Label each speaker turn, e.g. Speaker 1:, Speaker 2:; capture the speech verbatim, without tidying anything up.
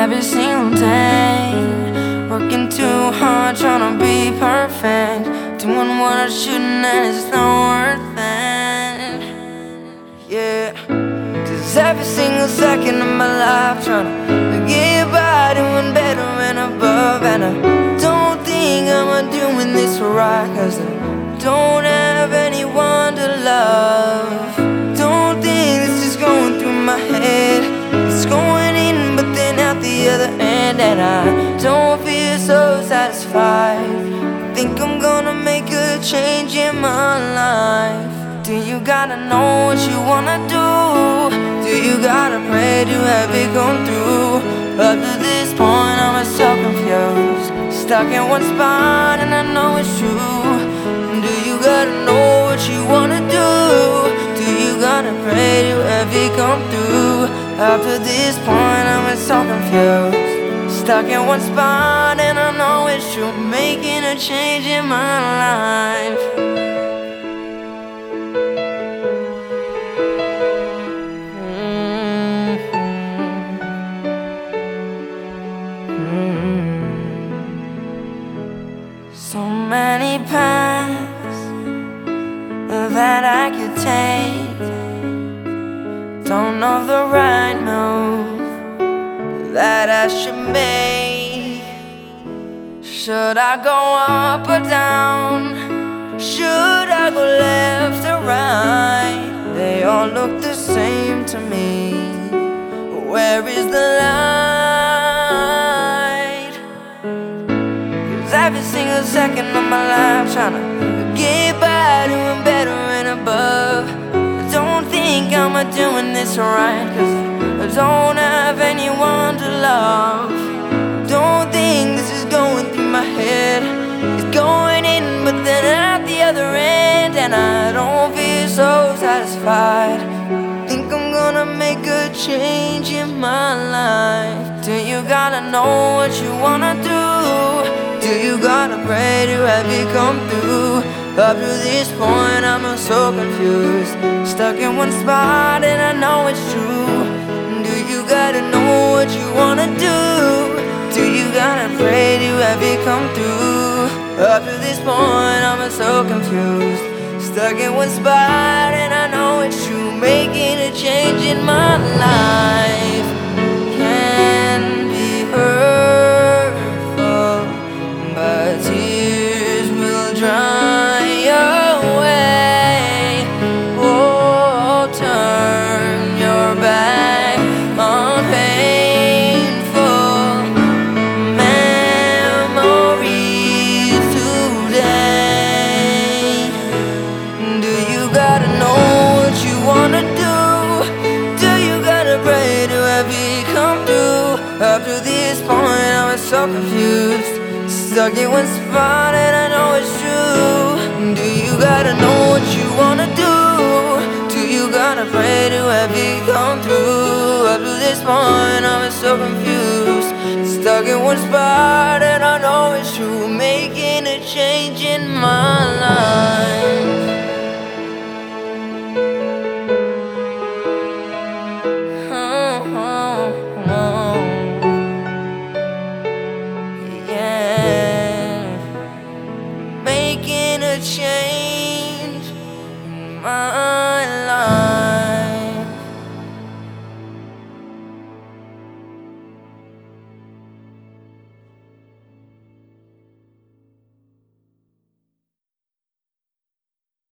Speaker 1: every single day, working too hard, trying to be perfect, doing what I shouldn't and it's not worth it. Yeah, cause every single second of my life trying to get by, doing better and above. And I don't think I'm doing this right, cause I don't have anyone to love. Don't think this is going through my head, it's going in but then out the other end. And I don't feel so satisfied, think I'm gonna make a change in my life. Do you gotta know what you wanna do? Do you gotta pray to have it come through? Up to this point I'm so confused, stuck in one spot and I know it's true. Do you gotta know what you wanna do? Do you gotta pray to have it come through? Up to this point I'm so confused, stuck in one spot and I know it's true. Making a change in my life. So many paths that I could take, don't know the right move that I should make. Should I go up or down? Should I go left or right? They all look the same to me. Where is the light? Cause every single second of my life trying to get by, doing better and above. I don't think I'm doing this right, cause I don't have anyone to love. Don't think this is going through my head, it's going in but then out the other end. And I don't feel so satisfied, think I'm gonna make a change in my life. Do you gotta know what you wanna do? Do you gotta pray to have it come through? Up to this point I'm so confused, stuck in one spot and I know it's true. Do you gotta know what you wanna do? Do you gotta pray to have it come through? Up to this point I'm so confused, stuck in one spot and I know it's true. Making a change in my life can be hurtful, but tears will dry away. Oh, turn your back on painful memories today. Do you gotta know what you wanna do? Do you gotta pray to have it come through? Up to this point I was so confused, stuck in one spot and I know it's true. Do you gotta know what you wanna do? Do you gotta pray to have it come through? Up to this point I'm so confused, stuck in one spot and I know it's true. Making a change in my life. Making a change.